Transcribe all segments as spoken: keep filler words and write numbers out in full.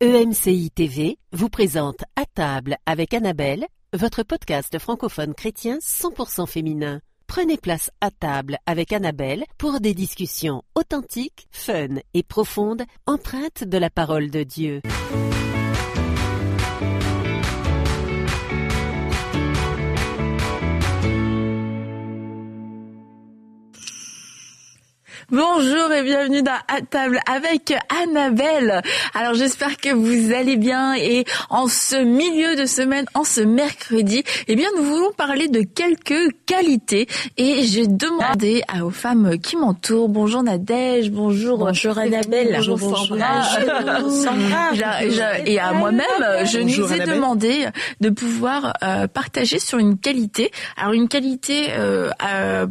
E M C I T V vous présente À table avec Annabelle, votre podcast francophone chrétien cent pour cent féminin. Prenez place à table avec Annabelle pour des discussions authentiques, fun et profondes, empreintes de la parole de Dieu. Bonjour et bienvenue dans À table avec Annabelle. Alors j'espère que vous allez bien et en ce milieu de semaine, en ce mercredi, eh bien nous voulons parler de quelques qualités et j'ai demandé à, aux femmes qui m'entourent, bonjour Nadège, bonjour, bonjour Annabelle, bonjour, bonjour Sandra, Sandra. Je, je, et à moi-même, je bonjour nous ai Annabelle. demandé de pouvoir euh, partager sur une qualité. Alors une qualité euh, euh,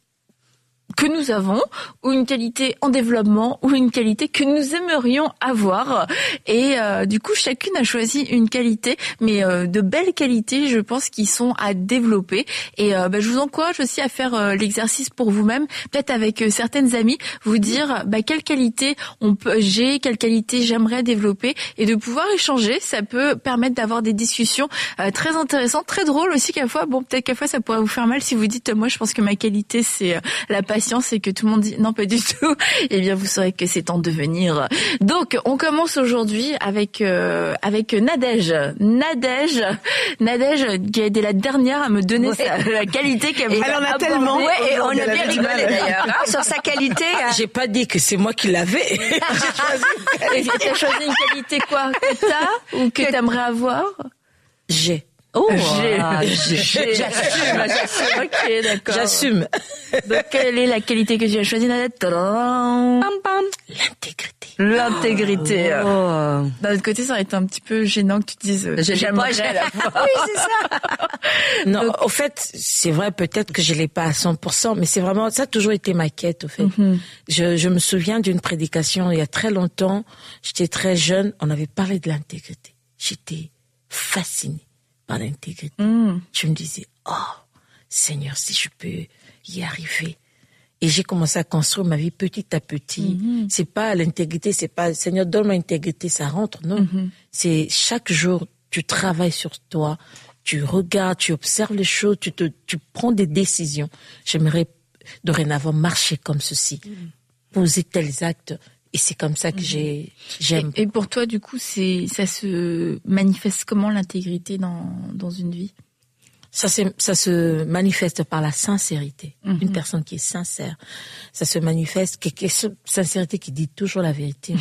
que nous avons, ou une qualité en développement, ou une qualité que nous aimerions avoir. Et euh, du coup, chacune a choisi une qualité, mais euh, de belles qualités, je pense, qui sont à développer. Et euh, bah, je vous encourage aussi à faire euh, l'exercice pour vous-même, peut-être avec euh, certaines amies, vous dire bah, quelle qualité on peut, j'ai, quelle qualité j'aimerais développer, et de pouvoir échanger. Ça peut permettre d'avoir des discussions euh, très intéressantes, très drôles aussi quelquefois. Bon, peut-être quelquefois ça pourrait vous faire mal si vous dites, moi, je pense que ma qualité, c'est euh, la passion. C'est que tout le monde dit non, pas du tout. Eh bien, vous saurez que c'est en devenir. Donc, on commence aujourd'hui avec euh, avec Nadège. Nadège, Nadège, qui a été la dernière à me donner ouais. sa, la qualité qu'elle voulait. Elle en a tellement. Ouais, et on a bien rigolé d'ailleurs hein, sur sa qualité. Ah, j'ai pas dit que c'est moi qui l'avais. J'ai choisi une qualité. Tu as choisi une qualité quoi que t'as ou que, que t'aimerais avoir? J'ai. Oh, j'ai, ah, j'ai, j'ai, j'assume, j'assume. Ok, d'accord. J'assume. Donc, quelle est la qualité que tu as choisie, Nadette? Pam, pam. L'intégrité. L'intégrité. Oh. D'un autre côté, ça aurait été un petit peu gênant que tu te dises. Je l'ai pas, j'ai la Oui, c'est ça. Non, Donc, au fait, c'est vrai, peut-être que je l'ai pas à cent pour cent, mais c'est vraiment, ça a toujours été ma quête, au fait. Mm-hmm. Je, je me souviens d'une prédication il y a très longtemps. J'étais très jeune. On avait parlé de l'intégrité. J'étais fascinée par l'intégrité. Mm. Je me disais, oh, Seigneur, si je peux y arriver. Et j'ai commencé à construire ma vie petit à petit. Mm-hmm. C'est pas l'intégrité, c'est pas, Seigneur, donne-moi l'intégrité, ça rentre, non. Mm-hmm. C'est chaque jour, tu travailles sur toi, tu regardes, tu observes les choses, tu te, tu prends des décisions. J'aimerais dorénavant marcher comme ceci, mm-hmm. poser tels actes. Et c'est comme ça que j'ai, j'aime. Et, et pour toi, du coup, c'est, ça se manifeste comment l'intégrité dans, dans une vie? Ça, c'est, ça se manifeste par la sincérité. Mm-hmm. Une personne qui est sincère. Ça se manifeste, qui, qui, sincérité qui dit toujours la vérité.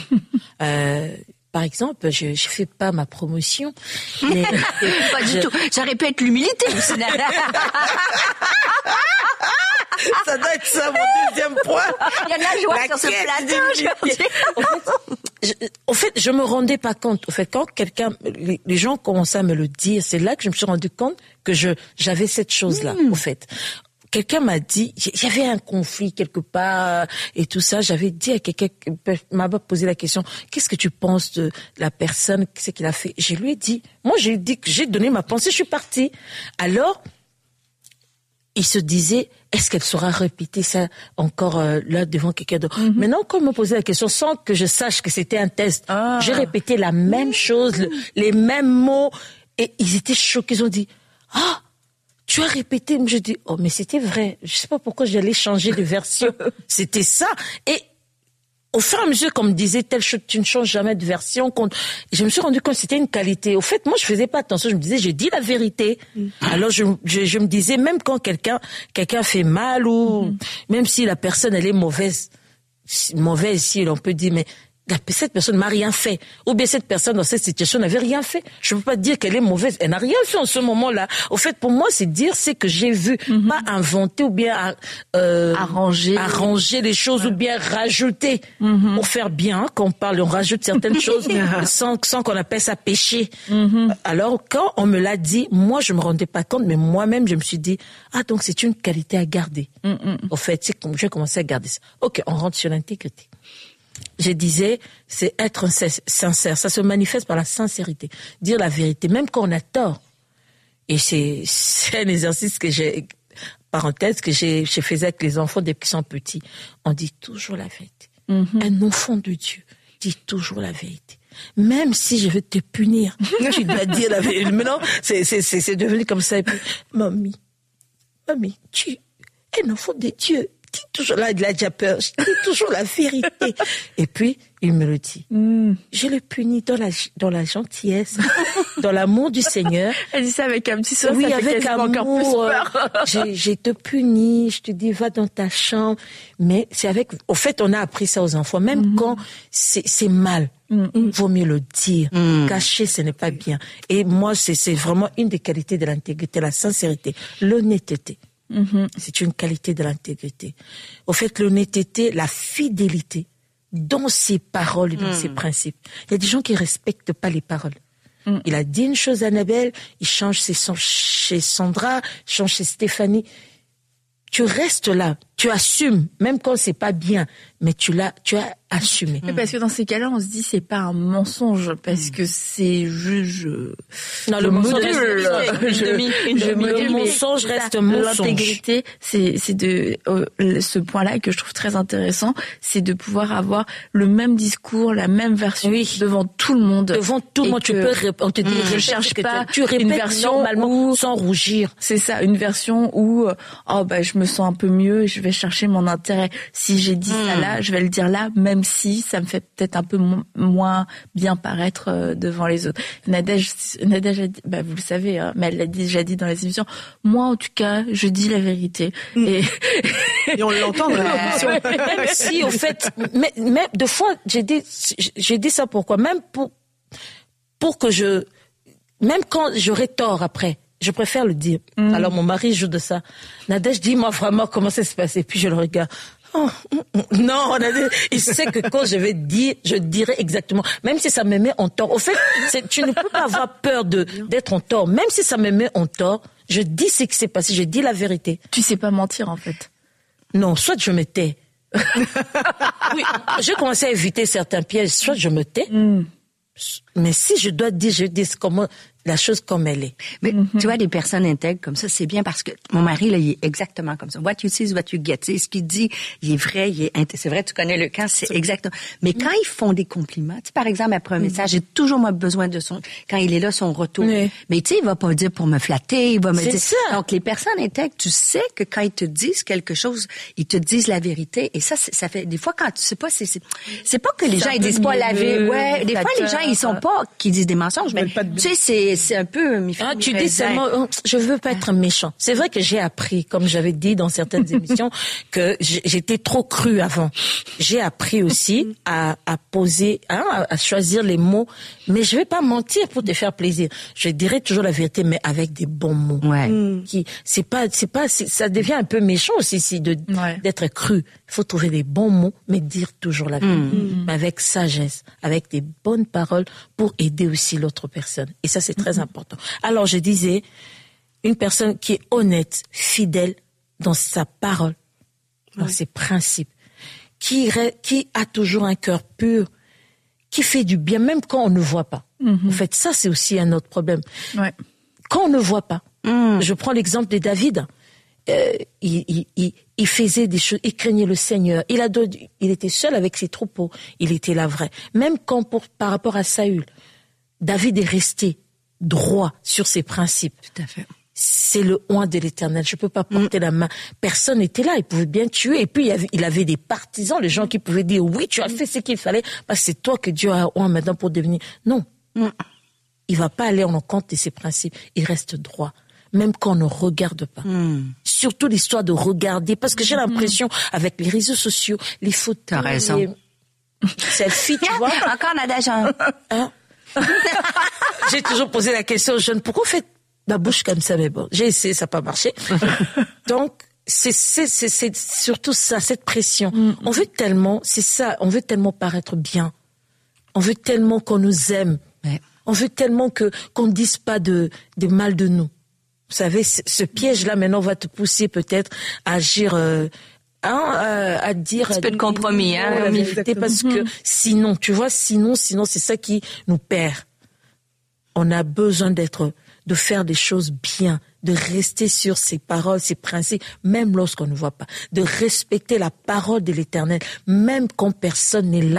euh, Par exemple, je ne fais pas ma promotion. Mais pas du je... tout. Ça répète l'humilité. Ça doit être ça, mon deuxième point. Il y a de la joie la sur ce plateau. En fait, je, en fait, je me rendais pas compte. En fait, quand quelqu'un, les, les gens commençaient à me le dire, c'est là que je me suis rendu compte que je, j'avais cette chose-là, mmh. en fait. Quelqu'un m'a dit, il y avait un conflit quelque part et tout ça. J'avais dit à quelqu'un, m'a posé la question, qu'est-ce que tu penses de la personne, qu'est-ce qu'il a fait? Je lui ai dit, moi j'ai dit que j'ai donné ma pensée, je suis partie. Alors, il se disait, est-ce qu'elle saura répéter ça encore euh, là devant quelqu'un d'autre? Mm-hmm. Maintenant, quand il me posait la question, sans que je sache que c'était un test, ah. j'ai répété la même mmh. chose, le, les mêmes mots, et ils étaient choqués. Ils ont dit, ah, tu as répété. Je dis, oh, mais c'était vrai. Je sais pas pourquoi j'allais changer de version. C'était ça. Et au fur et à mesure qu'on me disait, telle chose, tu ne changes jamais de version. Je me suis rendu compte que c'était une qualité. Au fait, moi, je faisais pas attention. Je me disais, j'ai dit la vérité. Mm. Alors, je, je, je me disais, même quand quelqu'un, quelqu'un fait mal ou mm-hmm. même si la personne, elle est mauvaise, mauvaise, si on peut dire, mais cette personne n'a rien fait. Ou bien cette personne, dans cette situation, n'avait rien fait. Je ne peux pas dire qu'elle est mauvaise. Elle n'a rien fait en ce moment-là. Au fait, pour moi, c'est dire, c'est que j'ai vu, mm-hmm. pas inventer ou bien euh, arranger. arranger les choses ouais. ou bien rajouter. Mm-hmm. Pour faire bien, quand on parle, on rajoute certaines choses sans, sans qu'on appelle ça péché. Mm-hmm. Alors, quand on me l'a dit, moi, je ne me rendais pas compte, mais moi-même, je me suis dit, ah, donc c'est une qualité à garder. Mm-hmm. Au fait, c'est comme j'ai commencé à garder ça. Ok, on rentre sur l'intégrité. Je disais, c'est être sincère. Ça se manifeste par la sincérité. Dire la vérité, même quand on a tort. Et c'est, c'est un exercice que j'ai, parenthèse, que j'ai, je faisais avec les enfants depuis qu'ils sont petits. On dit toujours la vérité. Mm-hmm. Un enfant de Dieu dit toujours la vérité. même si je vais te punir, tu dois dire la vérité. Maintenant, c'est, c'est, c'est, c'est devenu comme ça. Et puis, mamie, mamie, tu es un enfant de Dieu. Dis toujours, là, il a déjà peur. Je dis toujours la vérité. Et puis, il me le dit. Mm. Je le punis dans la, dans la gentillesse, dans l'amour du Seigneur. Elle dit ça avec un petit sourire. Oui, avec amour. je, je te punis, je te dis, va dans ta chambre. Mais c'est avec, au fait, on a appris ça aux enfants. Même mm-hmm. quand c'est, c'est mal, mm-hmm. vaut mieux le dire. Mm. Cacher, ce n'est pas bien. Et moi, c'est, c'est vraiment une des qualités de l'intégrité, la sincérité, l'honnêteté. Mm-hmm. C'est une qualité de l'intégrité. Au fait, l'honnêteté, la fidélité dans ses paroles et dans mm. ses principes. Il y a des gens qui respectent pas les paroles. Mm. Il a dit une chose à Annabelle, il change ses sons chez Sandra, change chez Stéphanie. Tu restes là, tu assumes, même quand c'est pas bien, mais tu l'as, tu as assumé. Mais parce que dans ces cas-là, on se dit c'est pas un mensonge, parce mm. que c'est je, je non le mensonge reste le mensonge reste mensonge. L'intégrité, c'est c'est de euh, ce point-là que je trouve très intéressant, c'est de pouvoir avoir le même discours, la même version oui. devant tout le monde. Devant tout le monde, tu peux on te dit mm. je cherche pas tu répètes une version normalement où, sans rougir. C'est ça, une version où oh bah je me sens un peu mieux, je vais chercher mon intérêt. Si j'ai dit mmh. ça là, je vais le dire là, même si ça me fait peut-être un peu mo- moins bien paraître euh, devant les autres. Nadège, Nadège a dit, bah vous le savez, hein, mais elle l'a déjà dit dans les émissions. Moi, en tout cas, je dis la vérité. Mmh. Et... Et on l'entend dans l'émission. Même si, au fait, mais, mais de fois, j'ai dit, j'ai dit ça pourquoi? Même pour, pour que je, même quand j'aurai tort après. Je préfère le dire. Mmh. Alors mon mari joue de ça. Nadège dit moi vraiment comment ça se passe. Et puis je le regarde. Oh, non, Nadège, il sait que quand je vais dire, je dirai exactement. Même si ça me met en tort. Au fait, c'est, tu ne peux pas avoir peur de d'être en tort. Même si ça me met en tort, je dis ce qui s'est passé. Je dis la vérité. Tu sais pas mentir en fait. Non, soit je me tais. Oui, j'ai commencé à éviter certains pièges. Soit je me tais. Mmh. Mais si je dois dire, je dis comment la chose comme elle est. Mais mm-hmm. tu vois, des personnes intègres comme ça, c'est bien parce que mon mari, là, il est exactement comme ça. What you see is what you get. Tu sais, ce qu'il dit, il est vrai, il est int- c'est vrai, tu connais le camp, c'est exactement. Mais quand ils font des compliments, tu sais, par exemple, après un message, j'ai toujours, moi, besoin de son, quand il est là, son retour. Oui. Mais tu sais, il va pas dire pour me flatter, il va me c'est dire. Ça. Donc, les personnes intègres, tu sais que quand ils te disent quelque chose, ils te disent la vérité. Et ça, ça fait, des fois, quand tu sais pas, c'est, c'est, c'est pas que les gens, ils disent pas la vérité. Ouais, des fois, les gens, ils sont pas, qui disent des mensonges, mais, tu sais, c'est, c'est un peu, ah, tu dis seulement, je veux pas être méchant. C'est vrai que j'ai appris, comme j'avais dit dans certaines émissions, que j'étais trop crue avant. J'ai appris aussi à, à poser, hein, à choisir les mots, mais je vais pas mentir pour te faire plaisir. Je dirai toujours la vérité, mais avec des bons mots. Ouais. Qui, c'est pas, c'est pas, c'est, ça devient un peu méchant aussi, si de, ouais. d'être cru. Il faut trouver des bons mots, mais dire toujours la vérité. Mmh. Mais avec sagesse, avec des bonnes paroles pour aider aussi l'autre personne. Et ça, c'est très mmh. important. Alors, je disais, une personne qui est honnête, fidèle dans sa parole, dans oui. ses principes, qui, qui a toujours un cœur pur, qui fait du bien, même quand on ne voit pas. Mm-hmm. En fait, ça, c'est aussi un autre problème. Ouais. Quand on ne voit pas, mm. je prends l'exemple de David, euh, il, il, il, il faisait des choses, il craignait le Seigneur, il, a, il était seul avec ses troupeaux, il était là vrai. Même quand, pour, par rapport à Saül, David est resté droit sur ses principes. Tout à fait. C'est le oint de l'Éternel. Je peux pas porter mmh. la main. Personne n'était là. Il pouvait bien tuer. Et puis, il y avait, il avait des partisans, les gens qui pouvaient dire, oui, tu as fait ce qu'il fallait, parce que c'est toi que Dieu a oint maintenant pour devenir. Non. Mmh. Il va pas aller en compte de ses principes. Il reste droit. Même quand on ne regarde pas. Mmh. Surtout l'histoire de regarder. Parce que j'ai l'impression, avec les réseaux sociaux, les photos. T'as raison. Les selfies, tu vois. Encore Nadège. Hein? J'ai toujours posé la question aux jeunes, pourquoi vous faites la bouche comme ça? Mais bon, j'ai essayé, ça n'a pas marché. Donc, c'est, c'est, c'est, c'est surtout ça, cette pression. Mm. On veut tellement, c'est ça, on veut tellement paraître bien. On veut tellement qu'on nous aime. Ouais. On veut tellement que, qu'on ne dise pas de, de mal de nous. Vous savez, ce, ce piège-là, maintenant, va te pousser peut-être à agir, euh, Hein, euh, à dire un peu de compromis, hein, la vérité, parce que sinon, tu vois, sinon, sinon, c'est ça qui nous perd. On a besoin d'être, de faire des choses bien, de rester sur ses paroles, ses principes, même lorsqu'on ne voit pas, de respecter la parole de l'Éternel, même quand personne n'est là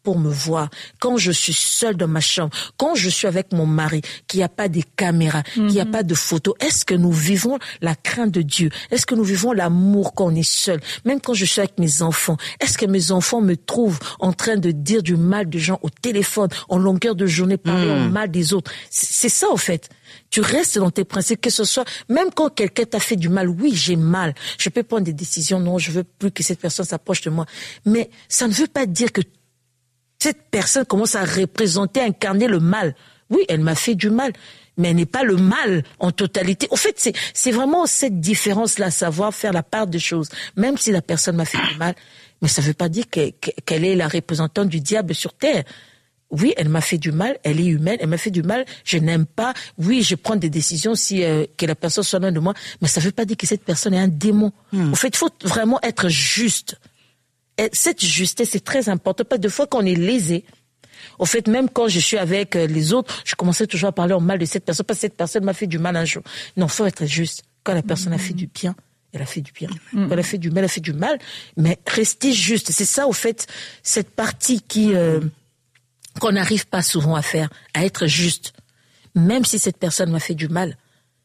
pour me voir, quand je suis seule dans ma chambre, quand je suis avec mon mari, qu'il n'y a pas de caméras, mm-hmm. qu'il n'y a pas de photos, est-ce que nous vivons la crainte de Dieu? Est-ce que nous vivons l'amour quand on est seul? Même quand je suis avec mes enfants, est-ce que mes enfants me trouvent en train de dire du mal des gens au téléphone, en longueur de journée, parler mm. en mal des autres? C'est ça, au fait. Tu restes dans tes principes, que ce soit, même quand quelqu'un t'a fait du mal, oui, j'ai mal. Je peux prendre des décisions, non, je veux plus que cette personne s'approche de moi. Mais ça ne veut pas dire que cette personne commence à représenter, à incarner le mal. Oui, elle m'a fait du mal, mais elle n'est pas le mal en totalité. En fait, c'est, c'est vraiment cette différence-là, savoir faire la part des choses. Même si la personne m'a fait du mal, mais ça ne veut pas dire que, que, qu'elle est la représentante du diable sur terre. Oui, elle m'a fait du mal, elle est humaine, elle m'a fait du mal, je n'aime pas. Oui, je prends des décisions si euh, que la personne soit loin de moi, mais ça ne veut pas dire que cette personne est un démon. Hmm. En fait, il faut vraiment être juste. Et cette justesse, c'est très important. Pas de fois qu'on est lésé. Au fait, même quand je suis avec les autres, je commençais toujours à parler en mal de cette personne, parce que cette personne m'a fait du mal un jour. Non, il faut être juste. Quand la personne hmm. a fait du bien, elle a fait du bien. Hmm. Quand elle a fait du mal, elle a fait du mal. Mais rester juste. C'est ça, au fait, cette partie qui... Euh, qu'on n'arrive pas souvent à faire, à être juste, même si cette personne m'a fait du mal.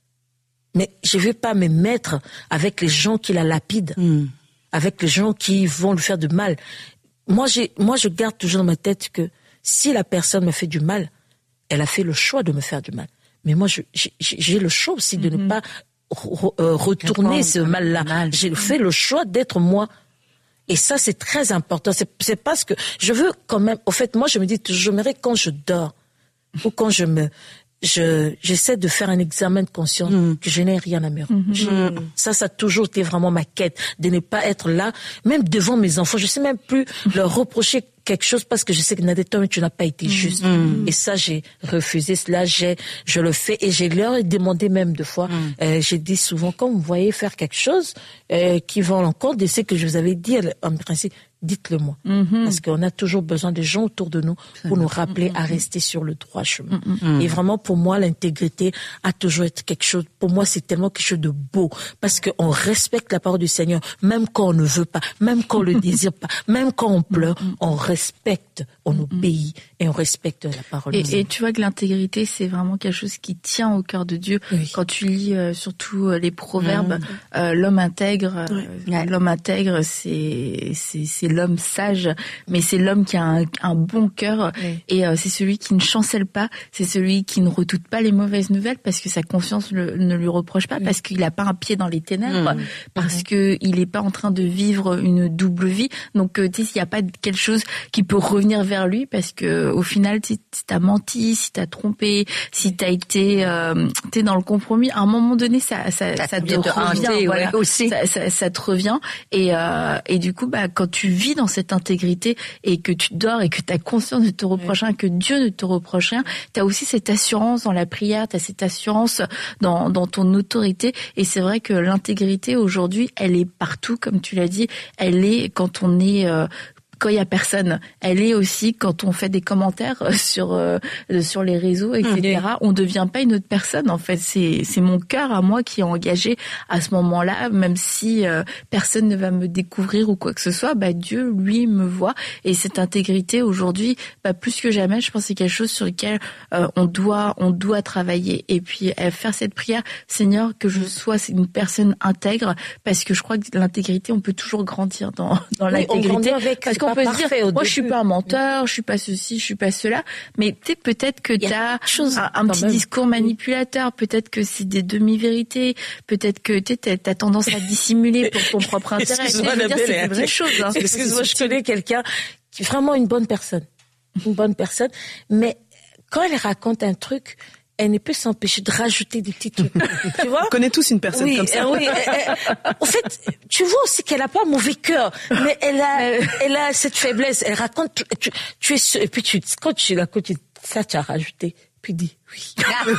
Mais je ne vais pas me mettre avec les gens qui la lapident, mm. avec les gens qui vont lui faire du mal. Moi, j'ai, moi, je garde toujours dans ma tête que si la personne me fait du mal, elle a fait le choix de me faire du mal. Mais moi, je, j'ai, j'ai le choix aussi de mm-hmm. ne pas re, euh, retourner ce mal-là. Mal. J'ai fait le choix d'être moi. Et ça, c'est très important. C'est, c'est parce que je veux quand même... Au fait, moi, je me dis, j'aimerais quand je dors ou quand je me... Je, j'essaie de faire un examen de conscience mmh. que je n'ai rien à me reprocher. Mmh. Ça, ça a toujours été vraiment ma quête, de ne pas être là, même devant mes enfants. Je sais même plus leur reprocher quelque chose parce que je sais que Nadeta, tu n'as pas été juste. Mmh. Et ça, j'ai refusé cela, j'ai, je le fais et j'ai leur ai demandé même deux fois. Mmh. Euh, j'ai dit souvent, quand vous voyez faire quelque chose euh, qui va en l'encontre de ce que je vous avais dit, en principe, dites-le moi. Mm-hmm. Parce qu'on a toujours besoin des gens autour de nous pour nous rappeler mm-hmm. à rester sur le droit chemin. Mm-hmm. Et vraiment, pour moi, l'intégrité a toujours été quelque chose, pour moi, c'est tellement quelque chose de beau. Parce qu'on respecte la parole du Seigneur, même quand on ne veut pas, même quand on le désire pas, même quand on pleure, mm-hmm. on respecte, on mm-hmm. obéit et on respecte la parole et, du Seigneur. Et tu vois que l'intégrité, c'est vraiment quelque chose qui tient au cœur de Dieu. Oui. Quand tu lis euh, surtout euh, les proverbes, mm-hmm. euh, l'homme intègre, euh, oui. l'homme intègre, c'est, c'est, c'est l'homme sage, mais c'est l'homme qui a un, un bon cœur oui. et euh, c'est celui qui ne chancelle pas, c'est celui qui ne redoute pas les mauvaises nouvelles parce que sa conscience le, ne lui reproche pas, oui. parce qu'il n'a pas un pied dans les ténèbres, mmh. parce mmh. qu'il n'est pas en train de vivre une double vie. Donc, euh, tu sais, il n'y a pas quelque chose qui peut revenir vers lui parce que au final, si t'as menti, si t'as trompé, si t'as été euh, t'es dans le compromis, à un moment donné, ça, ça, ça, ça te revient, hanter, voilà, ouais, aussi. Ça, ça, ça te revient et euh, et du coup, bah, quand tu vis dans cette intégrité et que tu dors et que tu as conscience de te reprocher rien, que Dieu ne te reproche rien, tu as aussi cette assurance dans la prière, tu as cette assurance dans, dans ton autorité. Et c'est vrai que l'intégrité aujourd'hui, elle est partout, comme tu l'as dit, elle est quand on est... Euh, quand il y a personne, elle est aussi quand on fait des commentaires sur euh, sur les réseaux, et cetera. Mmh. On devient pas une autre personne. En fait, c'est c'est mon cœur à moi qui est engagé à ce moment-là, même si euh, personne ne va me découvrir ou quoi que ce soit. Bah Dieu, lui, me voit. Et cette intégrité aujourd'hui, bah, plus que jamais, je pense que c'est quelque chose sur lequel euh, on doit on doit travailler. Et puis euh, faire cette prière, Seigneur, que je sois une personne intègre, parce que je crois que l'intégrité, on peut toujours grandir dans dans oui, l'intégrité. Parce qu'on On peut se dire, moi je suis pas un menteur, je suis pas ceci, je suis pas cela, mais tu sais, peut-être que tu as un, un petit même. discours manipulateur, peut-être que c'est des demi-vérités, peut-être que tu as tendance à dissimuler pour ton propre intérêt. Excuse-moi, je veux dire, c'est une vraie chose. Hein. Excuse-moi, je connais quelqu'un qui est vraiment une bonne personne, une bonne personne, mais quand elle raconte un truc, elle ne peut s'empêcher de rajouter des petits trucs. Tu vois? On connaît tous une personne oui, comme ça. Euh, oui, elle, elle, en fait, tu vois aussi qu'elle a pas mauvais cœur, mais elle a, elle a cette faiblesse. Elle raconte, tu, tu es, et puis tu, quand tu la côté, ça tu as rajouté, puis dis oui.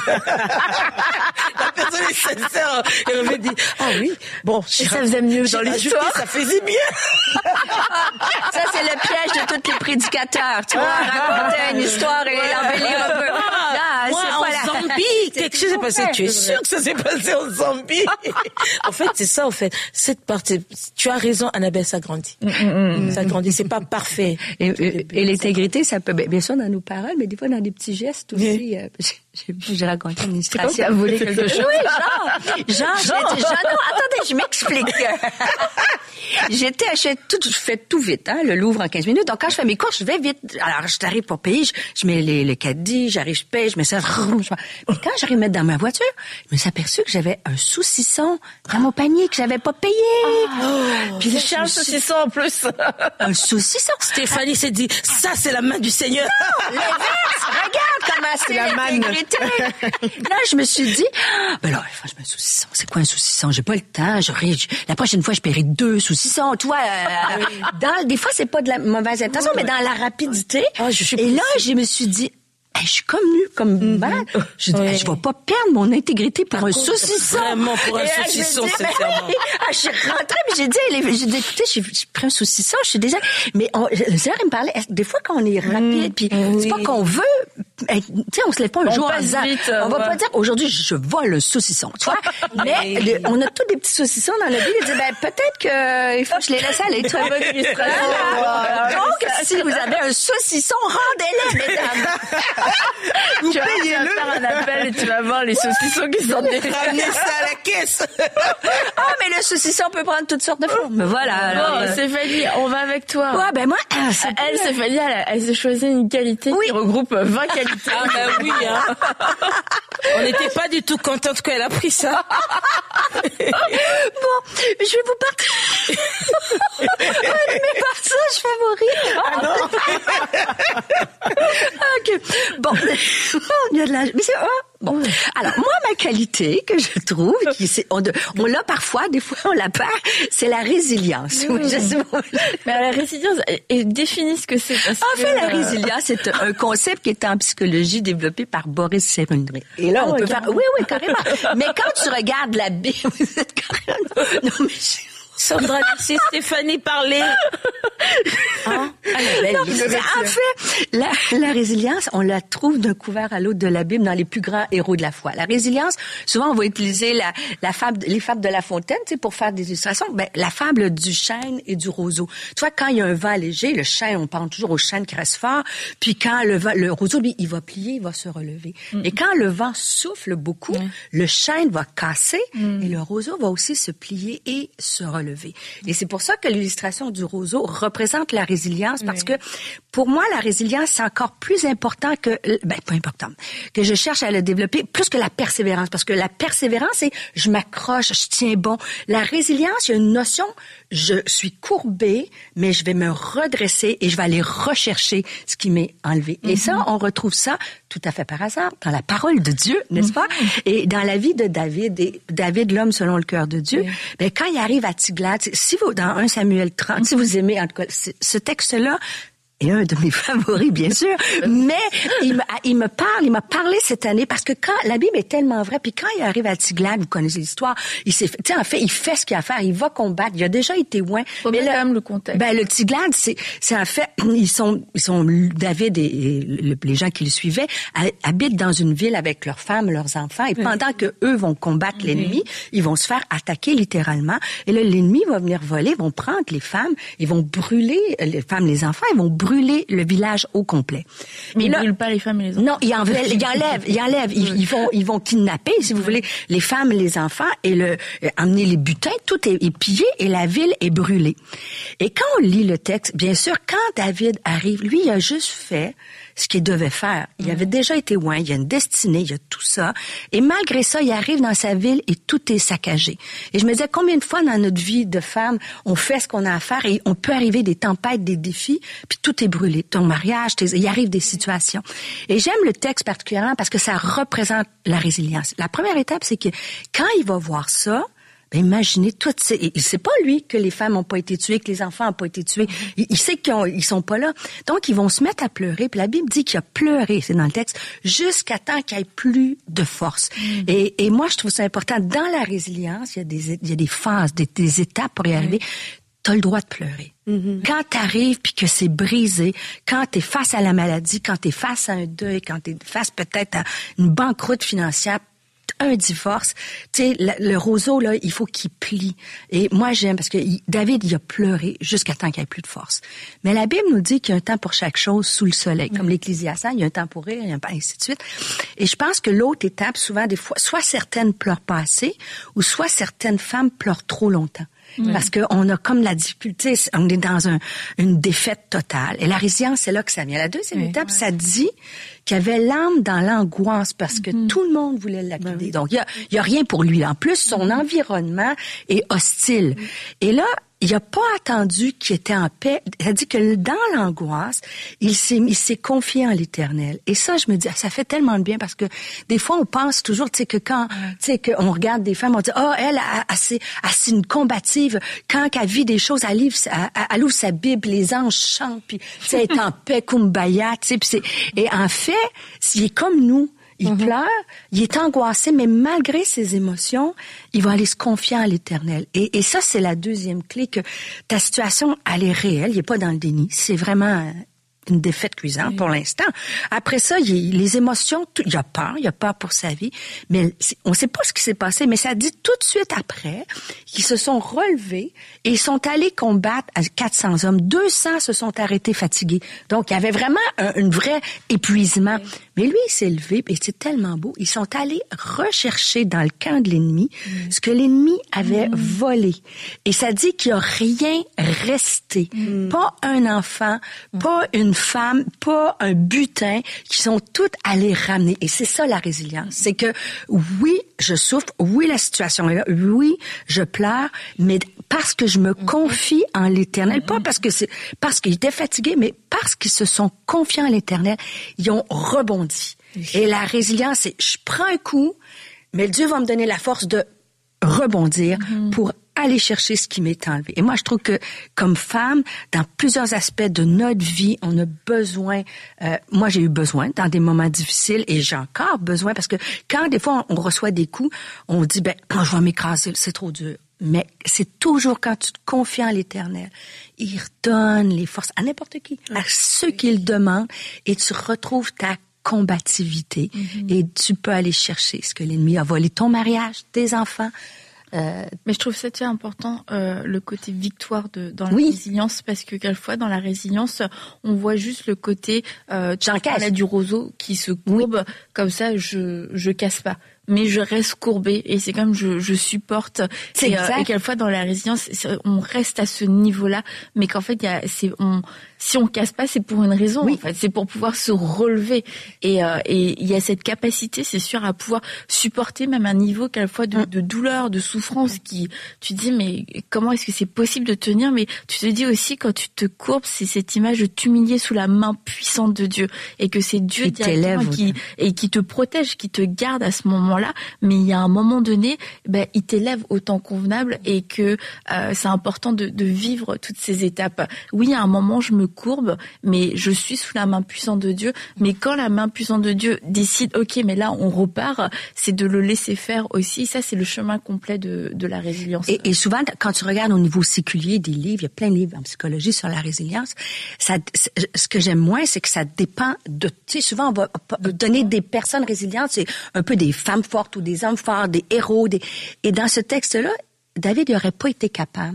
La personne est sincère. Elle me dit, ah oui, bon, ça faisait mieux dans l'histoire. Ça faisait mieux. Ça, c'est le piège de tous les prédicateurs. Tu vois, raconter une histoire et l'embellir un peu. Ah, moi, en faisant Zambie, quelque chose s'est passé. Tu es sûr que ça s'est passé en Zambie? En fait, c'est ça, en fait. Cette partie, tu as raison, Annabelle, ça grandit. Mm, mm, mm. Ça grandit, c'est pas parfait. Et, et, et l'intégrité, ça peut, bien sûr, dans nos paroles, mais des fois, dans des petits gestes aussi. Oui. Euh, j'ai, j'ai raconté une histoire. Tu as volé quelque chose? Oui, genre. Genre, genre. J'étais, genre, non, attendez, je m'explique. J'étais, je fais tout, je fais tout vite, hein, le Louvre en quinze minutes. Donc, quand je fais mes courses, je vais vite. Alors, je t'arrive pour payer, je, je mets les, les caddie, j'arrive, je paye, je mets ça. Mais quand j'arrive à mettre dans ma voiture, je me suis aperçue que j'avais un saucisson dans mon panier que j'avais pas payé. Oh, puis j'ai un saucisson en plus. Un saucisson. Stéphanie s'est dit, ça, c'est la main du Seigneur. Non, l'inverse. Regarde comment c'est la l'intégrité. Là, je me suis dit, ben là, franchement, un saucisson, c'est quoi un saucisson? J'ai pas le temps. J'aurais, la prochaine fois, je paierai deux saucissons. Tu vois, euh, dans, des fois, c'est pas de la mauvaise intention, oui, mais dans la rapidité. Oh, je suis et là, je me suis dit, hey, je suis comme nue, comme mm-hmm. malade. Je dis, oui. hey, je vais pas perdre mon intégrité pour Par un contre, saucisson. Vraiment, pour un et saucisson, c'est vraiment. Ah, je suis rentrée, mais j'ai dit, j'ai dit, écoutez, j'ai, j'ai pris un saucisson, je suis déjà, mais on, le Seigneur, il me parlait, des fois, quand on est rapide, mm. puis oui. c'est pas qu'on veut, tu sais, on se lève pas un on jour en disant, on va ouais. pas dire, aujourd'hui, je vole un saucisson, tu vois. Mais, le, on a tous des petits saucissons dans la vie, il dit, ben, peut-être que, il faut que je les laisse aller. Très bonne illustration. Voilà. Donc, si vous avez un saucisson, rendez-les, mesdames. Vous tu vas, payez tu vas faire un appel et tu vas voir les saucissons qui sont des... Ramenez ça à la caisse. Ah, mais le saucisson peut prendre toutes sortes de formes. Voilà. Alors, bon, euh... Stéphanie, on va avec toi. Ouais, ben moi, c'est elle, bien. Stéphanie, elle, elle s'est choisie une qualité oui. qui regroupe vingt qualités. Ah, ben oui, hein. On n'était pas du tout contente qu'elle a pris ça. Bon, je vais vous partager. Mais par ça, je fais mourir. Ah non. OK. Bon, il y a de la... Mais c'est... Bon, alors moi, ma qualité que je trouve, qui c'est, on, on l'a parfois, des fois on l'a pas, c'est la résilience. Mmh. Mais la résilience, et définis ce que c'est. En fait, la résilience, c'est un concept qui est en psychologie développé par Boris Cyrulnik. Et là, on oh, peut faire, oui, oui, carrément. Mais quand tu regardes la Bible, vous êtes carrément, non mais Sandra, laissez Stéphanie parler. Hein? Annabelle, non, en fait, la, la résilience, on la trouve d'un couvert à l'autre de la Bible dans les plus grands héros de la foi. La résilience, souvent, on va utiliser la, la fable, les fables de La Fontaine, tu sais, pour faire des illustrations. Ben, la fable du chêne et du roseau. Tu vois, quand il y a un vent léger, le chêne, on pense toujours au chêne qui reste fort. Puis quand le vent, le roseau, lui, il va plier, il va se relever. Mm. Et quand le vent souffle beaucoup, mm. le chêne va casser mm. et le roseau va aussi se plier et se relever. Et c'est pour ça que l'illustration du roseau représente la résilience, parce oui. que pour moi, la résilience, c'est encore plus important que, ben, pas important, que je cherche à le développer, plus que la persévérance, parce que la persévérance, c'est je m'accroche, je tiens bon. La résilience, il y a une notion, je suis courbée, mais je vais me redresser et je vais aller rechercher ce qui m'est enlevé. Mm-hmm. Et ça, on retrouve ça tout à fait par hasard dans la parole de Dieu, n'est-ce mm-hmm. pas? Et dans la vie de David, et David, l'homme selon le cœur de Dieu, oui. ben, quand il arrive à Tiglath, si vous, dans un Samuel trente, si vous aimez, en tout cas, ce texte-là, est un de mes favoris, bien sûr, mais il me, il me parle, il m'a parlé cette année, parce que quand, la Bible est tellement vraie, puis quand il arrive à Tiglath, vous connaissez l'histoire, il s'est, tu sais, en fait, il fait ce qu'il a à faire, il va combattre, il a déjà été loin. Faut mais là, le contexte. Ben, le Tiglath, c'est, c'est en fait, ils sont, ils sont, David et, et le, les gens qui le suivaient, habitent dans une ville avec leurs femmes, leurs enfants, et pendant oui. que eux vont combattre oui. l'ennemi, ils vont se faire attaquer littéralement, et là, l'ennemi va venir voler, vont prendre les femmes, ils vont brûler, les femmes, les enfants, ils vont brûler brûler le village au complet. Mais ils ne brûlent pas les femmes et les enfants. Non, ils enlèvent, ils enlèvent, ils enlèvent, ils, ils vont, ils vont kidnapper, si vous voulez, les femmes et les enfants et le, emmener les butins, tout est, est pillé et la ville est brûlée. Et quand on lit le texte, bien sûr, quand David arrive, lui, il a juste fait ce qu'il devait faire. Il avait déjà été loin, il y a une destinée, il y a tout ça. Et malgré ça, il arrive dans sa ville et tout est saccagé. Et je me disais, combien de fois dans notre vie de femme, on fait ce qu'on a à faire et on peut arriver des tempêtes, des défis, puis tout est brûlé. Ton mariage, tes, il arrive des situations. Et j'aime le texte particulièrement parce que ça représente la résilience. La première étape, c'est que quand il va voir ça, ben imaginez tout. Il sait pas lui que les femmes ont pas été tuées, que les enfants ont pas été tués. Il, il sait qu'ils ont, ils sont pas là. Donc ils vont se mettre à pleurer. Puis la Bible dit qu'il a pleuré, c'est dans le texte, jusqu'à temps qu'il n'y ait plus de force. Mm. Et, et moi je trouve ça important. Dans la résilience, il y a des, il y a des phases, des, des étapes pour y arriver. Mm. t'as le droit de pleurer. Mm-hmm. Quand t'arrives puis que c'est brisé, quand t'es face à la maladie, quand t'es face à un deuil, quand t'es face peut-être à une banqueroute financière, un divorce, tu sais, le, le roseau, là, il faut qu'il plie. Et moi, j'aime, parce que il, David, il a pleuré jusqu'à temps qu'il n'y ait plus de force. Mais la Bible nous dit qu'il y a un temps pour chaque chose sous le soleil. Comme mmh. l'Ecclésiaste, il y a un temps pour rire, il y a un temps, ainsi de suite. Et je pense que l'autre étape, souvent, des fois, soit certaines pleurent pas assez, ou soit certaines femmes pleurent trop longtemps. Mmh. Parce qu'on a comme la difficulté, on est dans un, une défaite totale. Et la résilience, c'est là que ça vient. La deuxième oui, étape, ouais. ça dit qu'il y avait l'âme dans l'angoisse parce que mmh. tout le monde voulait lapider. Ben oui. Donc, il y a, il y a rien pour lui. En plus, son mmh. environnement est hostile. Mmh. Et là, il n'a pas attendu qu'il était en paix. Il a dit que dans l'angoisse, il s'est, il s'est confié en l'Éternel. Et ça, je me dis, ça fait tellement de bien parce que des fois, on pense toujours, tu sais, que quand, tu sais, qu'on regarde des femmes, on dit, oh, elle, elle, c'est une combative. Quand elle vit des choses, elle, livre, elle, elle ouvre sa Bible, les anges chantent, puis, tu sais, elle est en paix, kumbaya, tu sais, puis c'est, et en fait, il est comme nous. Il mm-hmm. pleure, il est angoissé, mais malgré ses émotions, il va aller se confier en l'Éternel. Et, et ça, c'est la deuxième clé, que ta situation, elle est réelle, il n'est pas dans le déni. C'est vraiment une défaite cuisante oui. pour l'instant. Après ça, il, les émotions, tout, il a peur, il a peur pour sa vie, mais on ne sait pas ce qui s'est passé, mais ça dit tout de suite après qu'ils se sont relevés et ils sont allés combattre à quatre cents hommes. deux cents se sont arrêtés fatigués. Donc, il y avait vraiment un, un vrai épuisement. Oui. Mais lui, il s'est levé, et c'est tellement beau. Ils sont allés rechercher dans le camp de l'ennemi mmh. ce que l'ennemi avait mmh. volé. Et ça dit qu'il n'y a rien resté. Mmh. Pas un enfant, mmh. pas une femme, pas un butin, qui sont toutes allées ramener. Et c'est ça la résilience. C'est que, oui, je souffre, oui, la situation est là, oui, je pleure, mais parce que je me confie en l'Éternel, mmh. pas parce que c'est, parce qu'ils étaient fatigués, mais parce qu'ils se sont confiés en l'Éternel, ils ont rebondi. Et la résilience, c'est je prends un coup, mais Dieu va me donner la force de rebondir mm-hmm. pour aller chercher ce qui m'est enlevé. Et moi, je trouve que comme femme, dans plusieurs aspects de notre vie, on a besoin, euh, moi j'ai eu besoin dans des moments difficiles et j'ai encore besoin parce que quand des fois on reçoit des coups, on dit, ben, oh, je vais m'écraser, c'est trop dur. Mais c'est toujours quand tu te confies en l'Éternel, il redonne les forces à n'importe qui, à ceux qui le demandent, et tu retrouves ta combativité. Mm-hmm. Et tu peux aller chercher ce que l'ennemi a volé, ton mariage, tes enfants. Euh, Mais je trouve ça très important, euh, le côté victoire de, dans la oui. résilience, parce que quelquefois dans la résilience, on voit juste le côté euh, tu parlais du roseau qui se courbe, oui. comme ça je je casse pas. Mais je reste courbée et c'est comme je, je supporte. C'est et, exact. Euh, et quelquefois dans la résilience, on reste à ce niveau-là, mais qu'en fait, il y a, c'est, on, si on casse pas, c'est pour une raison. Oui. En fait, c'est pour pouvoir se relever. Et euh, et il y a cette capacité, c'est sûr, à pouvoir supporter même un niveau quelquefois de, de douleur, de souffrance, qui tu te dis mais comment est-ce que c'est possible de tenir? Mais tu te dis aussi quand tu te courbes, c'est cette image de t'humilier sous la main puissante de Dieu et que c'est Dieu qui directement qui et qui te protège, qui te garde à ce moment-là. Mais il y a un moment donné, ben, il t'élève au temps convenable et que euh, c'est important de, de vivre toutes ces étapes. Oui, à un moment, je me courbe, mais je suis sous la main puissante de Dieu. Mais quand la main puissante de Dieu décide, ok, mais là, on repart, c'est de le laisser faire aussi. Ça, c'est le chemin complet de, de la résilience. Et, et souvent, quand tu regardes au niveau séculier des livres, il y a plein de livres en psychologie sur la résilience. Ça, ce que j'aime moins, c'est que ça dépend de, tu sais, souvent, on va donner des personnes résilientes, c'est un peu des femmes fortes ou des hommes forts, des héros. Des... Et dans ce texte-là, David n'aurait pas été capable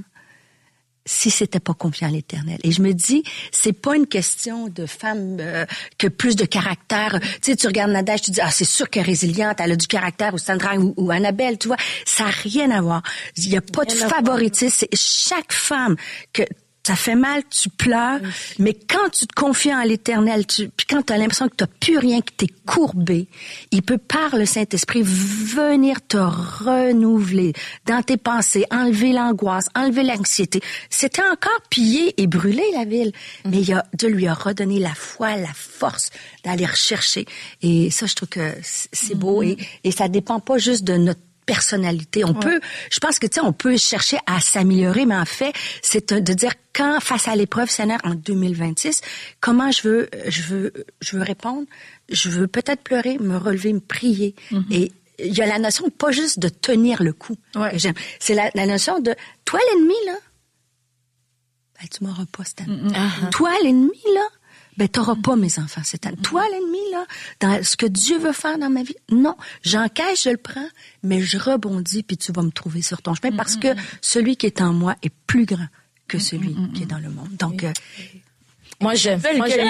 si c'était pas confiant à l'Éternel. Et je me dis, c'est pas une question de femme euh, que plus de caractère. Tu sais, tu regardes Nadège, tu dis, ah, c'est sûr qu'elle est résiliente, elle a du caractère, ou Sandra ou, ou Annabelle, tu vois. Ça n'a rien à voir. Il n'y a pas de favoritisme. C'est chaque femme que ça fait mal, tu pleures, oui. mais quand tu te confies en l'Éternel, tu, puis quand tu as l'impression que tu n'as plus rien, que tu es courbé, il peut, par le Saint-Esprit, venir te renouveler dans tes pensées, enlever l'angoisse, enlever l'anxiété. C'était encore pillé et brûlé, la ville, mm-hmm. mais il a, Dieu lui a redonné la foi, la force d'aller rechercher. Et ça, je trouve que c'est mm-hmm. beau et, et ça dépend pas juste de notre personnalité. On ouais. peut, je pense que tu sais, on peut chercher à s'améliorer, mais en fait, c'est de dire quand face à l'épreuve, Seigneur, en deux mille vingt-six, comment je veux, je veux, je veux répondre. Je veux peut-être pleurer, me relever, me prier. Mm-hmm. Et il y a la notion pas juste de tenir le coup. Ouais. Que j'aime. C'est la, la notion de toi l'ennemi là. ben, tu m'auras pas cette année. Mm-hmm. Toi, l'ennemi, là, ben, t'auras pas mes enfants cette année. Mm-hmm. Toi, l'ennemi, là, dans ce que Dieu veut faire dans ma vie, non, j'encaisse, je le prends, mais je rebondis, puis tu vas me trouver sur ton chemin, mm-hmm. parce que celui qui est en moi est plus grand que celui mm-hmm. qui est dans le monde. Donc, euh, moi, j'aime. Moi, j'aime.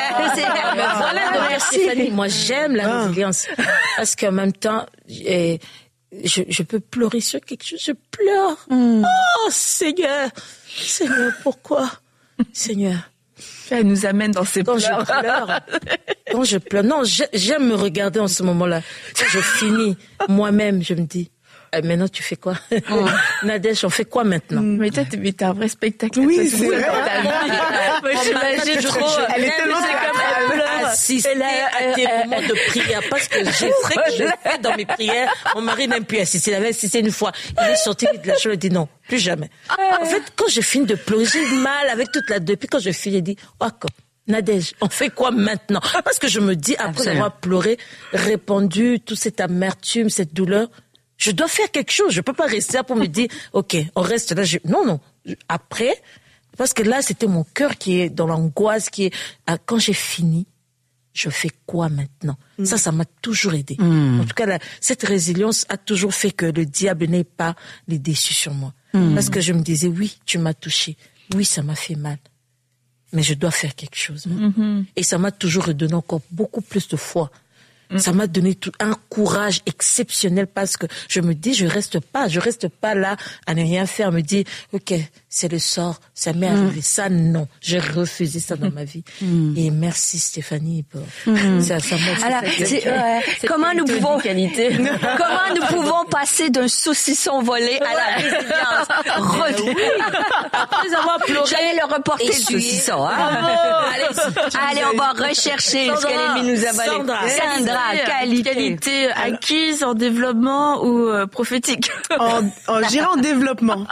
Voilà, Stéphanie. Moi, j'aime la résilience. Parce qu'en même temps, je, je peux pleurer sur quelque chose. Je pleure. Mm. Oh, Seigneur. Seigneur, pourquoi? Seigneur. Elle nous amène dans ces quand pleurs. Je pleure, quand je pleure, non, j'aime me regarder en ce moment-là. Quand je finis moi-même, je me dis, eh, maintenant tu fais quoi? Oh. Nadège, on fait quoi maintenant? Mm. Mais toi, t'es un vrai spectacle. Oui, c'est vrai. Moi, j'imagine trop. Elle est tellement comme elle assister à tes moments de prière. Parce que j'ai vrai que je fais dans mes prières. Mon mari n'aime plus assister. Il avait assisté une fois. Il est sorti de la chambre et dit non, plus jamais. En fait, quand je finis de pleurer, j'ai mal avec toute la depuis quand je finis, j'ai dit, oh, quoi. Nadège, on fait quoi maintenant? Parce que je me dis, après Absolument. avoir pleuré, répandu toute cette amertume, cette douleur, je dois faire quelque chose. Je peux pas rester là pour me dire, ok, on reste là. Je... Non, non. Après, parce que là, c'était mon cœur qui est dans l'angoisse, qui est, quand j'ai fini, je fais quoi maintenant? Mm. Ça, ça m'a toujours aidé. Mm. En tout cas, là, cette résilience a toujours fait que le diable n'ait pas les déçus sur moi. Mm. Parce que je me disais, oui, tu m'as touché. Oui, ça m'a fait mal. Mais je dois faire quelque chose. Mm-hmm. Et ça m'a toujours redonné encore beaucoup plus de foi. Mm. Ça m'a donné tout, un courage exceptionnel parce que je me dis, je reste pas, je reste pas là à ne rien faire, me dire, ok, c'est le sort, ça m'est mm. arrivé. Ça, non, j'ai refusé ça dans ma vie. Mm. Et merci Stéphanie pour mm. ça. Ça m'a Alors, c'est, euh, comment nous pouvons, comment nous pouvons passer d'un saucisson volé à la résilience? Re- oui. Après avoir pleuré, j'allais le reporter le saucisson. Hein? Oh, allez, allez, on va rechercher Sandra, ce qu'elle nous a volé. Sandra, Sandra. Qualité. qualité acquise en développement ou euh, prophétique? En, en, je dirais en développement.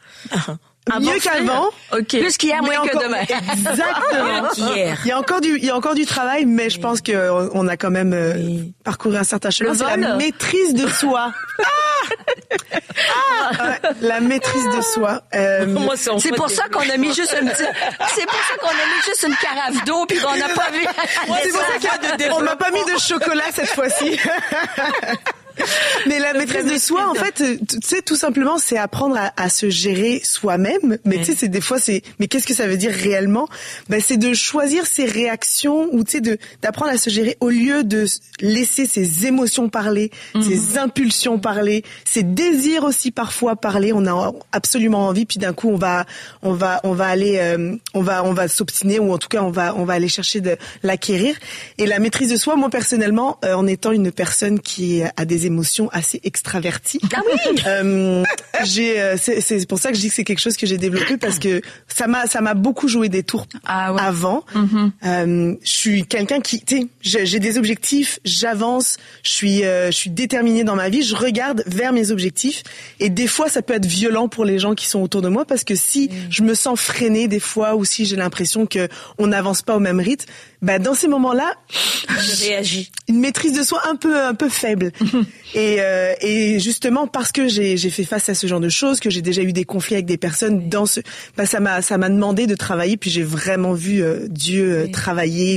Ah, mieux qu'avant. Okay. Plus qu'hier, moins encore, que demain. Exactement. Hier. Il y a encore du, il y a encore du travail, mais je pense qu'on on a quand même euh, oui. parcouru un certain chemin. C'est la maîtrise de soi. Ah ah ouais, la maîtrise de soi. Euh, Moi, c'est, c'est pour ça qu'on a mis juste un petit, c'est pour ça qu'on a mis juste une carafe d'eau puis qu'on n'a pas vu. Ouais, c'est pour ça qu'on m'a pas mis de chocolat cette fois-ci. Mais la maîtrise de soi, en fait, tu sais, tout simplement, c'est apprendre à, à se gérer soi-même. Mais tu sais, c'est des fois, c'est, mais qu'est-ce que ça veut dire réellement? Ben, c'est de choisir ses réactions ou tu sais, de d'apprendre à se gérer au lieu de laisser ses émotions parler, mm-hmm. ses impulsions parler, ses désirs aussi parfois parler. On a absolument envie, puis d'un coup, on va, on va, on va aller, euh, on va, on va s'obstiner ou en tout cas, on va, on va aller chercher de l'acquérir. Et la maîtrise de soi, moi personnellement, euh, en étant une personne qui a des émotions assez extraverties. Ah oui. Euh, j'ai, euh, c'est, c'est pour ça que je dis que c'est quelque chose que j'ai développé parce que ça m'a, ça m'a beaucoup joué des tours ah ouais. avant. Mm-hmm. Euh, je suis quelqu'un qui, tu sais, j'ai, j'ai des objectifs, j'avance, je suis, euh, je suis déterminée dans ma vie, je regarde vers mes objectifs et des fois ça peut être violent pour les gens qui sont autour de moi parce que si mm. je me sens freinée des fois ou si j'ai l'impression que on n'avance pas au même rythme, bah dans ces moments-là, je réagis. Une maîtrise de soi un peu, un peu faible. Et, euh, et justement parce que j'ai, j'ai fait face à ce genre de choses, que j'ai déjà eu des conflits avec des personnes dans ce, bah ça m'a, ça m'a demandé de travailler. Puis j'ai vraiment vu euh, Dieu euh, oui. travailler,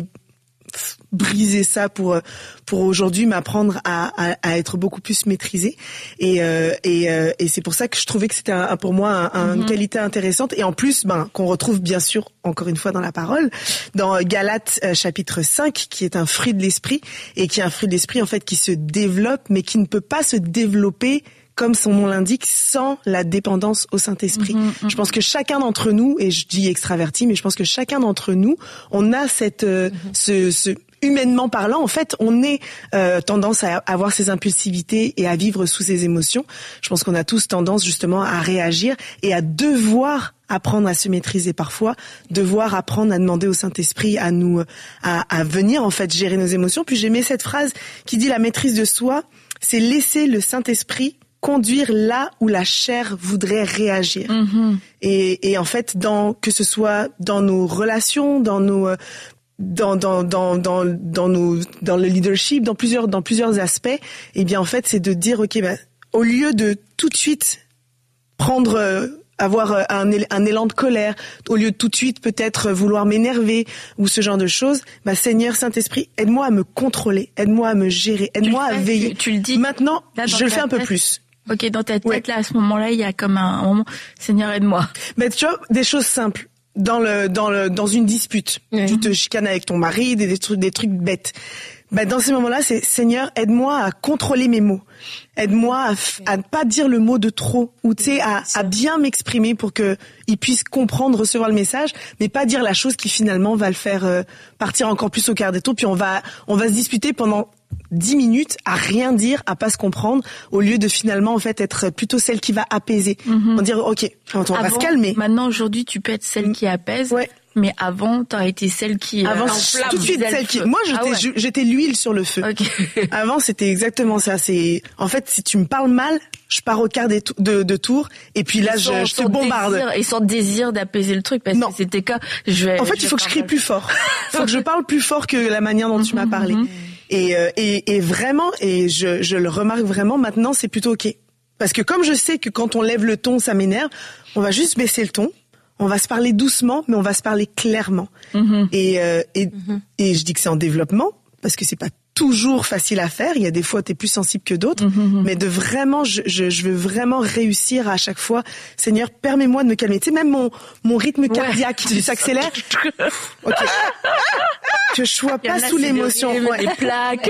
f- briser ça pour pour aujourd'hui m'apprendre à, à, à être beaucoup plus maîtrisée. Et euh, et, euh, et c'est pour ça que je trouvais que c'était un, pour moi un, un, mm-hmm. une qualité intéressante. Et en plus, ben qu'on retrouve bien sûr encore une fois dans la parole, dans Galates euh, chapitre cinq, qui est un fruit de l'esprit et qui est un fruit de l'esprit en fait qui se développe, mais qui ne peut pas se développer comme son nom l'indique, sans la dépendance au Saint-Esprit. Mmh, mmh. Je pense que chacun d'entre nous, et je dis extraverti, mais je pense que chacun d'entre nous, on a cette, euh, mmh. ce, ce, humainement parlant, en fait, on est euh, tendance à avoir ces impulsivités et à vivre sous ces émotions. Je pense qu'on a tous tendance justement à réagir et à devoir apprendre à se maîtriser parfois, devoir apprendre à demander au Saint-Esprit à nous, à, à venir en fait gérer nos émotions. Puis j'aimais cette phrase qui dit la maîtrise de soi, c'est laisser le Saint-Esprit conduire là où la chair voudrait réagir. Mm-hmm. Et, et en fait, dans que ce soit dans nos relations, dans nos dans dans dans dans dans nos dans le leadership, dans plusieurs dans plusieurs aspects, eh bien en fait, c'est de dire ok, ben au lieu de tout de suite prendre avoir un, un élan de colère, au lieu de tout de suite peut-être vouloir m'énerver ou ce genre de choses, bah Seigneur Saint-Esprit, aide-moi à me contrôler, aide-moi à me gérer, aide-moi à veiller. Tu, tu le dis. Maintenant, là, je le fais un peu tête. plus. Ok, dans ta tête, ouais. là, à ce moment-là, il y a comme un moment, Seigneur, aide-moi. Mais tu vois, des choses simples. Dans le, dans le, dans une dispute, mmh. tu te chicanes avec ton mari, des, des trucs, des trucs bêtes. Bah, dans ces moments-là, c'est Seigneur, aide-moi à contrôler mes mots. Aide-moi à, f- à ne pas dire le mot de trop, ou tu sais, à, à bien m'exprimer pour que il puisse comprendre, recevoir le message, mais pas dire la chose qui finalement va le faire euh, partir encore plus au quart des tours. Puis on va, on va se disputer pendant dix minutes à rien dire, à pas se comprendre, au lieu de finalement en fait être plutôt celle qui va apaiser. Mm-hmm. On va dire ok, on va Avant, se calmer. Maintenant aujourd'hui, tu peux être celle qui apaise. Ouais. Mais avant, t'aurais été celle qui... Avant, euh, tout de suite, celle qui... Moi, j'étais, ah ouais. j'étais l'huile sur le feu. Okay. Avant, c'était exactement ça. C'est, en fait, si tu me parles mal, je pars au quart des to- de, de tour, et puis là, je, je te bombarde. Désir, et sans désir d'apaiser le truc, parce non. que c'était quoi je vais, En fait, je il faut que je crie plus fort. Il faut que je parle plus fort que la manière dont tu m'as parlé. Et, euh, et, et vraiment, et je, je le remarque vraiment, maintenant, c'est plutôt ok. Parce que comme je sais que quand on lève le ton, ça m'énerve, on va juste baisser le ton. On va se parler doucement, mais on va se parler clairement. Mm-hmm. Et, euh, et, mm-hmm. et je dis que c'est en développement, parce que c'est pas toujours facile à faire. Il y a des fois, t'es plus sensible que d'autres. Mm-hmm. Mais de vraiment, je, je, je veux vraiment réussir à chaque fois. Seigneur, permets-moi de me calmer. Tu sais, même mon, mon rythme cardiaque, ouais. s'accélère. Ok. Que je sois pas sous l'émotion. Ouais. Les plaques.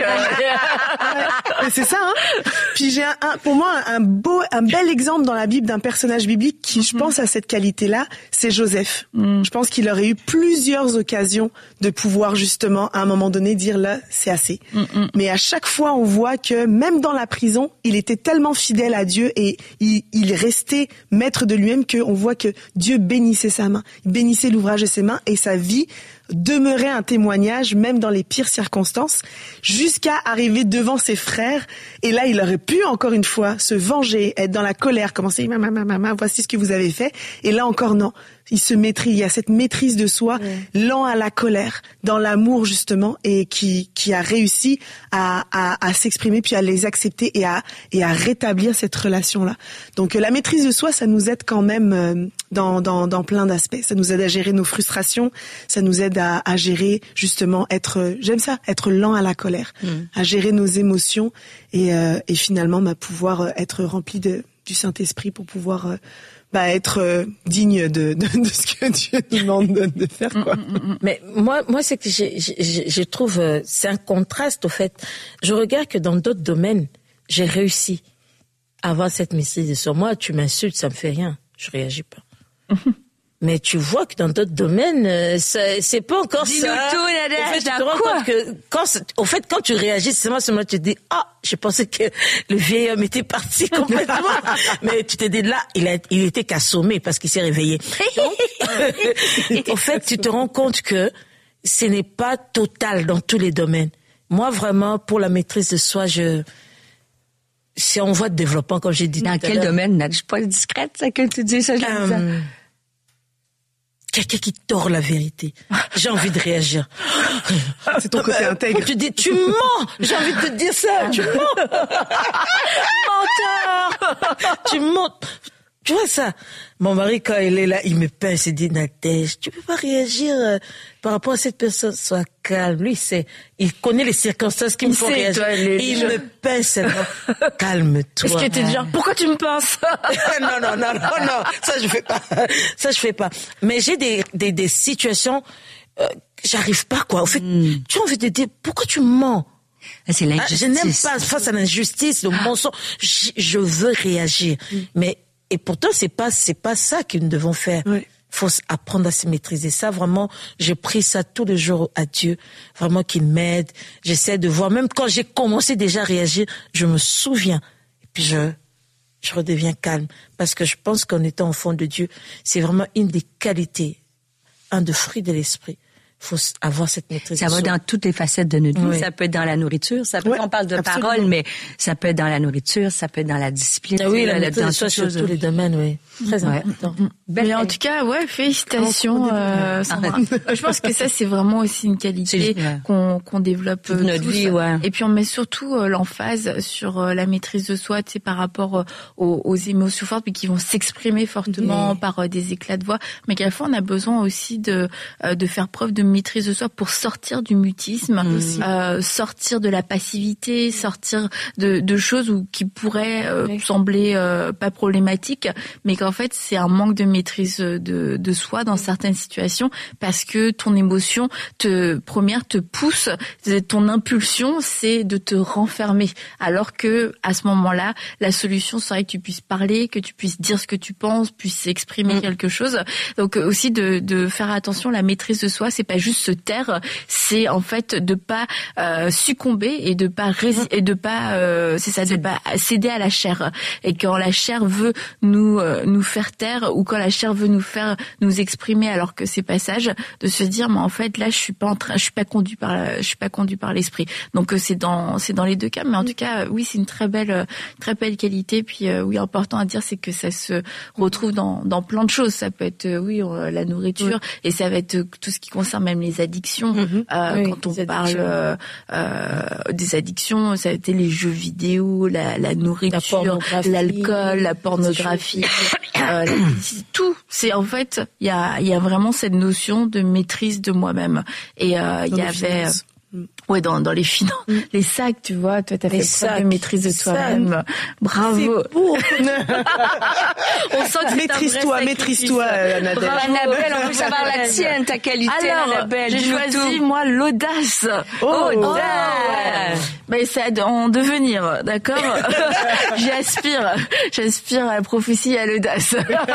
Ouais. C'est ça, hein. Puis j'ai un, un, pour moi, un beau, un bel exemple dans la Bible d'un personnage biblique qui, mm-hmm. je pense, a cette qualité-là, c'est Joseph. Mm. Je pense qu'il aurait eu plusieurs occasions de pouvoir, justement, à un moment donné, dire là, c'est assez. Mm-mm. Mais à chaque fois, on voit que même dans la prison, il était tellement fidèle à Dieu et il, il restait maître de lui-même qu'on voit que Dieu bénissait sa main, il bénissait l'ouvrage de ses mains et sa vie demeurait un témoignage même dans les pires circonstances jusqu'à arriver devant ses frères et là il aurait pu encore une fois se venger, être dans la colère, commencer maman maman maman voici ce que vous avez fait et là encore non, il se maîtrise, il y a cette maîtrise de soi, ouais. lent à la colère, dans l'amour justement et qui qui a réussi à à, à s'exprimer puis à les accepter et à et à rétablir cette relation là. Donc la maîtrise de soi, ça nous aide quand même euh, dans dans dans plein d'aspects, ça nous aide à gérer nos frustrations, ça nous aide À, à gérer justement être j'aime ça être lent à la colère, mmh. à gérer nos émotions et euh, et finalement bah, pouvoir être rempli de du Saint-Esprit pour pouvoir euh, bah, être euh, digne de, de de ce que Dieu nous demande de, de faire quoi. Mais moi moi c'est que j'ai, j'ai, je trouve euh, c'est un contraste au fait. Je regarde que dans d'autres domaines j'ai réussi à avoir cette maîtrise de soi. Moi tu m'insultes ça me fait rien, je réagis pas. Mais tu vois que dans d'autres domaines, euh, c'est, c'est pas encore Dis-nous ça. Tout, Nadège, en fait, tu te rends compte que quand, au fait, quand tu réagis, c'est moi, c'est moi, tu te dis, ah, je pensais que le vieil homme était parti complètement. Mais tu te dis, là, il a, il était qu'assommé parce qu'il s'est réveillé. Donc, au fait, tu te rends compte que ce n'est pas total dans tous les domaines. Moi, vraiment, pour la maîtrise de soi, je, c'est en voie de développement, comme j'ai dit. Dans quel domaine, Nadège? Je suis pas discrète, ça, que tu dis ça, je um, quelqu'un qui tord la vérité. J'ai envie de réagir. C'est ton côté intègre. Tu dis, tu mens. J'ai envie de te dire ça. Tu mens. Menteur. Tu mens. Tu vois ça? Mon mari, quand il est là, il me pince, il dit, Nadège, tu peux pas réagir euh, par rapport à cette personne. Sois calme. Lui, c'est, il connaît les circonstances qui me font réagir. Toi, les... Il me pince. Calme-toi. Est-ce que t'es genre, pourquoi tu me pinces? Non, non, non, non, non. Ça, je fais pas. Ça, je fais pas. Mais j'ai des, des, des situations, euh, j'arrive pas, quoi. Au fait, mm. tu as envie de dire, pourquoi tu mens? C'est l'injustice. Ah, je n'aime pas face à l'injustice, le mensonge. Je, je veux réagir. Mm. Mais, et pourtant, c'est pas, c'est pas ça que nous devons faire. Oui. Faut apprendre à se maîtriser. Ça, vraiment, j'ai pris ça tous les jours à Dieu. Vraiment qu'il m'aide. J'essaie de voir. Même quand j'ai commencé déjà à réagir, je me souviens. Et puis je, je redeviens calme. Parce que je pense qu'en étant enfant de Dieu, c'est vraiment une des qualités, un des fruits de l'esprit. faut avoir cette maîtrise. Ça de va soi. dans toutes les facettes de notre vie. Oui. Ça peut être dans la nourriture, ça peut, Ouais, on parle de absolument. parole, mais ça peut être dans la nourriture, ça peut être dans la discipline. Ah oui, la dans maîtrise de soi toutes sur choses. tous les domaines, oui. Très Ouais. important. Mais en tout cas, ouais, félicitations. Euh, Sandra. Je pense que ça, c'est vraiment aussi une qualité C'est- ouais. qu'on qu'on développe Toute euh, notre tous. vie, ouais. Et puis on met surtout euh, l'emphase sur euh, la maîtrise de soi, tu sais, par rapport euh, aux, aux émotions fortes, puis qui vont s'exprimer fortement Oui. par euh, des éclats de voix. Mais qu'à la fois, on a besoin aussi de euh, de faire preuve de maîtrise de soi pour sortir du mutisme, euh, sortir de la passivité, sortir de, de choses où, qui pourraient euh, Oui. sembler euh, pas problématiques, mais qu'en fait c'est un manque de maîtrise de, de soi dans certaines situations, parce que ton émotion te première te pousse, ton impulsion c'est de te renfermer, alors que à ce moment-là la solution serait que tu puisses parler, que tu puisses dire ce que tu penses, puisses exprimer Mm. quelque chose. Donc euh, aussi de, de faire attention, la maîtrise de soi c'est pas juste se taire, c'est en fait de pas euh, succomber et de pas rési- et de pas euh, c'est ça, de pas céder à la chair. Et quand la chair veut nous euh, nous faire taire, ou quand la chair veut nous faire nous exprimer alors que c'est pas sage, de se dire mais en fait là je suis pas en train, je suis pas conduit par la, je suis pas conduit par l'esprit. Donc euh, c'est dans c'est dans les deux cas, mais en tout cas euh, oui c'est une très belle euh, très belle qualité. Puis euh, oui, important à dire c'est que ça se retrouve dans dans plein de choses. Ça peut être euh, oui euh, la nourriture, et ça va être euh, tout ce qui concerne même les addictions. Mhm. Euh, Oui, quand on les parle addictions. euh, euh, des addictions, ça a été les jeux vidéo, la, la nourriture, pornographie, l'alcool, la pornographie, euh, la- c'est tout. C'est en fait, il y a, il y a vraiment cette notion de maîtrise de moi-même. Et euh, il y les avait, finances. ouais, dans dans les finances, les sacs, tu vois, toi t'as fait Les preuve de sacs, maîtrise de les toi-même. Bravo. On sent que c'est un vrai Maîtrise-toi, sacrifice. maîtrise-toi, euh, Annabelle. Bravo. Annabelle, on veut savoir la tienne, ta qualité, Alors, Annabelle. j'ai dis-nous choisi tout. moi l'audace. Oh, ouais. Mais c'est en devenir, d'accord. J'aspire, j'aspire à la prophétie et à l'audace,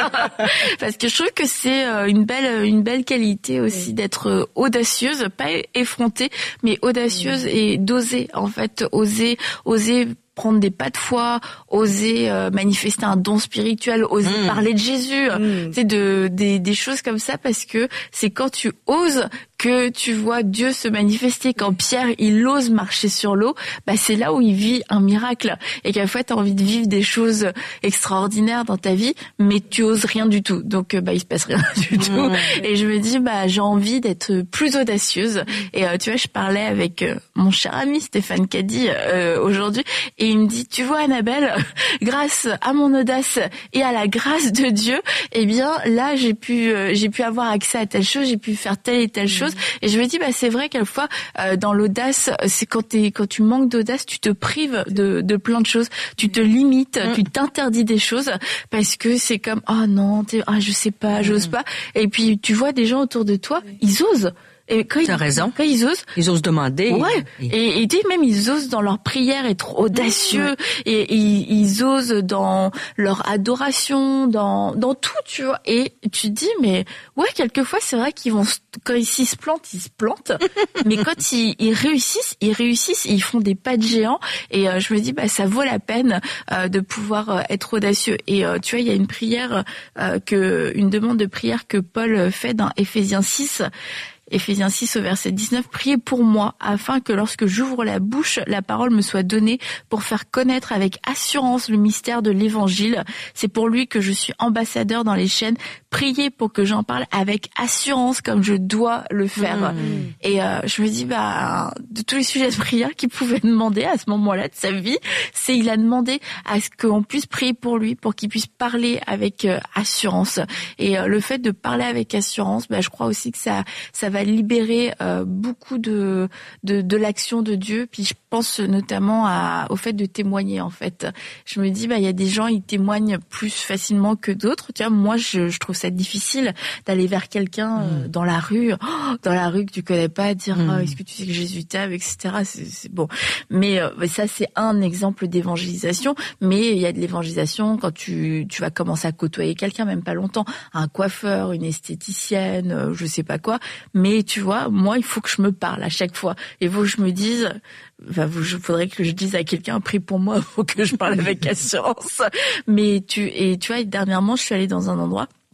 parce que je trouve que c'est euh, une belle, une belle qualité aussi d'être euh, audacieuse, pas effrontée, mais audacieuse et d'oser en fait, oser, oser prendre des pas de foi, oser euh, manifester un don spirituel, oser Mmh. parler de Jésus, Mmh. c'est de des, des choses comme ça, parce que c'est quand tu oses que tu vois Dieu se manifester. Quand Pierre il ose marcher sur l'eau, bah c'est là où il vit un miracle, et qu'à fois tu as envie de vivre des choses extraordinaires dans ta vie, mais tu oses rien du tout. Donc euh, bah il se passe rien du tout. Mmh. Et je me dis bah j'ai envie d'être plus audacieuse. Et euh, tu vois, je parlais avec euh, mon cher ami Stéphane Caddy euh, aujourd'hui, et il me dit tu vois Annabelle, grâce à mon audace et à la grâce de Dieu, eh bien là j'ai pu euh, j'ai pu avoir accès à telle chose, j'ai pu faire telle et telle chose. Et je me dis bah c'est vrai quelquefois euh, dans l'audace, c'est quand t'es quand tu manques d'audace, tu te prives de de plein de choses, tu te limites, Mm. tu t'interdis des choses, parce que c'est comme oh non, t'es, ah je sais pas, j'ose pas. Et puis tu vois des gens autour de toi, ils osent. Et quand T'as ils, raison. quand ils osent, Ils osent demander. ouais, Et- et, et tu sais, même ils osent dans leur prière être audacieux, et, ils, ils osent dans leur adoration, dans dans tout, tu vois. Et tu te dis mais ouais, quelquefois c'est vrai qu'ils vont se- quand ils s'ils se plantent, ils se plantent, mais quand ils, ils réussissent, ils réussissent, et ils font des pas de géant. Et euh, je me dis bah ça vaut la peine euh, de pouvoir euh, être audacieux. Et euh, tu vois, il y a une prière euh, que une demande de prière que Paul fait dans Éphésiens six. Éphésiens six au verset dix-neuf, priez pour moi afin que lorsque j'ouvre la bouche, la parole me soit donnée pour faire connaître avec assurance le mystère de l'évangile. C'est pour lui que je suis ambassadeur dans les chaînes. Priez pour que j'en parle avec assurance comme je dois le faire. Mmh. Et euh, je me dis, bah, de tous les sujets de prière qu'il pouvait demander à ce moment-là de sa vie, c'est il a demandé à ce qu'on puisse prier pour lui, pour qu'il puisse parler avec euh, assurance. Et euh, le fait de parler avec assurance, bah, je crois aussi que ça, ça va libérer euh, beaucoup de, de de l'action de Dieu. Puis je pense notamment à, au fait de témoigner. En fait, je me dis, bah, il y a des gens, ils témoignent plus facilement que d'autres. Tu vois, moi, je, je trouve ça difficile d'aller vers quelqu'un euh, dans la rue, oh, dans la rue que tu connais pas, dire Mm. oh, est-ce que tu sais que Jésus t'aime, et cetera. C'est, c'est bon, mais euh, ça c'est un exemple d'évangélisation. Mais il y a de l'évangélisation quand tu tu vas commencer à côtoyer quelqu'un, même pas longtemps, un coiffeur, une esthéticienne, euh, je sais pas quoi. Mais tu vois, moi il faut que je me parle à chaque fois. Il faut que je me dise. Enfin, il faudrait que je dise à quelqu'un, prie pour moi, il faut que je parle avec assurance. Mais tu et tu vois, dernièrement, je suis allée dans un endroit.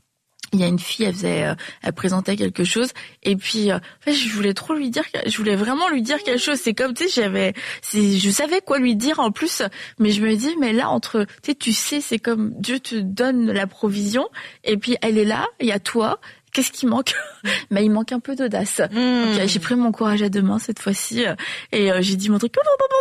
il y a une fille, elle faisait, euh, elle présentait quelque chose, et puis, euh, en fait, je voulais trop lui dire, je voulais vraiment lui dire quelque chose. C'est comme, tu sais, j'avais, c'est, je savais quoi lui dire en plus, mais je me dis, mais là, entre, tu sais, tu sais, c'est comme Dieu te donne la provision, et puis elle est là, il y a toi. Qu'est-ce qui manque? Mais il manque un peu d'audace. Mmh. Donc, j'ai pris mon courage à deux mains cette fois-ci et euh, j'ai dit mon truc.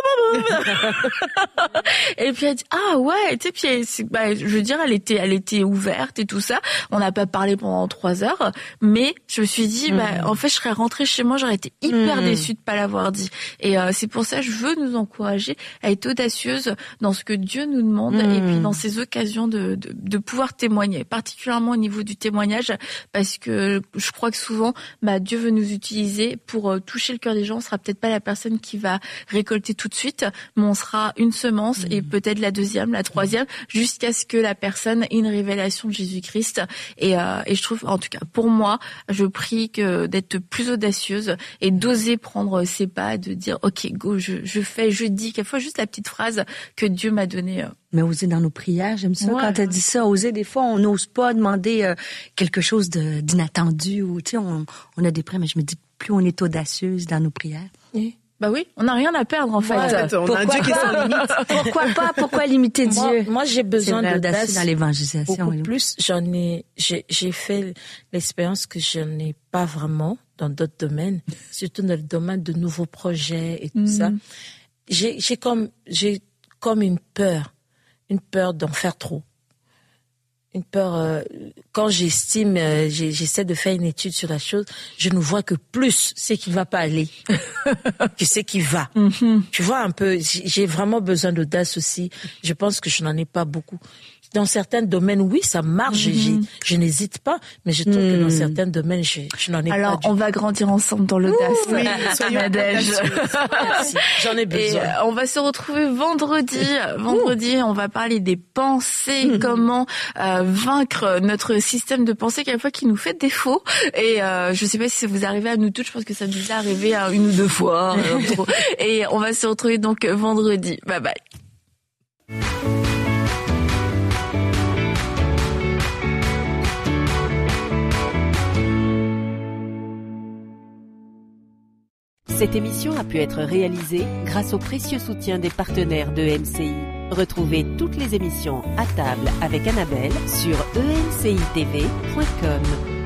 Et puis elle dit ah ouais, tu sais, puis bah, je veux dire, elle était, elle était ouverte et tout ça. On n'a pas parlé pendant trois heures, mais je me suis dit, mmh. bah en fait, je serais rentrée chez moi, j'aurais été hyper mmh. déçue de pas l'avoir dit. Et euh, c'est pour ça, je veux nous encourager à être audacieuse dans ce que Dieu nous demande mmh. et puis dans ces occasions de, de, de pouvoir témoigner, particulièrement au niveau du témoignage, parce que je crois que souvent, bah, Dieu veut nous utiliser pour euh, toucher le cœur des gens. On sera peut-être pas la personne qui va récolter tout de suite, mais on sera une semence mmh. et peut-être la deuxième, la troisième, jusqu'à ce que la personne ait une révélation de Jésus-Christ. Et, euh, et je trouve, en tout cas, pour moi, je prie que d'être plus audacieuse et d'oser prendre ses pas, de dire, ok, go, je, je fais, je dis, quelquefois juste la petite phrase que Dieu m'a donnée. Euh, Mais oser dans nos prières, j'aime ça. Ouais. Quand tu as dit ça, oser, des fois, on n'ose pas demander euh, quelque chose de, d'inattendu. Ou, tu sais, on, on a des prières, mais je me dis, plus on est audacieuse dans nos prières. Oui. Bah oui, on n'a rien à perdre, en fait. Ouais, en fait on pourquoi a un Dieu qui est sans limite. Pourquoi pas? Pourquoi limiter Dieu? Moi, moi j'ai besoin c'est d'audace dans l'évangélisation. beaucoup plus. J'en ai, j'ai, j'ai fait l'expérience que je n'ai pas vraiment dans d'autres domaines, surtout dans le domaine de nouveaux projets et tout mmh. ça. J'ai, j'ai comme, j'ai comme une peur. Une peur d'en faire trop. Une peur, euh, quand j'estime, euh, j'ai, j'essaie de faire une étude sur la chose, je ne vois que plus c'est qu'il va pas aller que c'est qu'il va. Mm-hmm. Tu vois un peu, j'ai vraiment besoin d'audace aussi. Je pense que je n'en ai pas beaucoup. Dans certains domaines, oui, ça marche, mm-hmm. je n'hésite pas, mais je trouve mm. que dans certains domaines, je, je n'en ai Alors, pas. Alors, on va grandir ensemble dans l'audace. Ouh, oui, soyons Merci. J'en ai besoin. Et euh, on va se retrouver vendredi. Vendredi, Ouh. on va parler des pensées, mm-hmm. comment euh, vaincre notre système de pensée quelquefois qui nous fait défaut. Et euh, je sais pas si ça vous arrive à nous toutes, je pense que ça nous est arrivé hein, une ou deux fois. Hein, et on va se retrouver donc vendredi. Bye bye. Cette émission a pu être réalisée grâce au précieux soutien des partenaires de E M C I. Retrouvez toutes les émissions à table avec Annabelle sur e m c i t v point com.